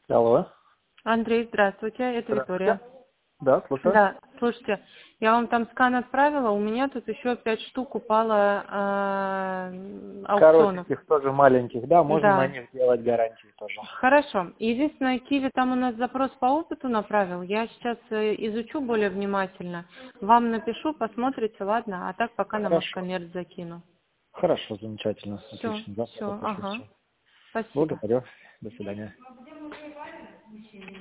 Алло. Андрей, здравствуйте, это Виктория. Здравствуйте. Да, слушаю. Да, слушайте, я вам там скан отправила, у меня тут еще 5 штук упало аукционов. Коротеньких, тоже маленьких, да, можно на Да, них делать гарантии тоже. хорошо. Единственное, Киви там у нас запрос по опыту направил. Я сейчас изучу более внимательно. Вам напишу, посмотрите, ладно? А так пока на Хорошо. Москоммерц закину. Хорошо, замечательно, Все, отлично. Завтра все, запишу ага. все. Спасибо. Благодарю. До свидания.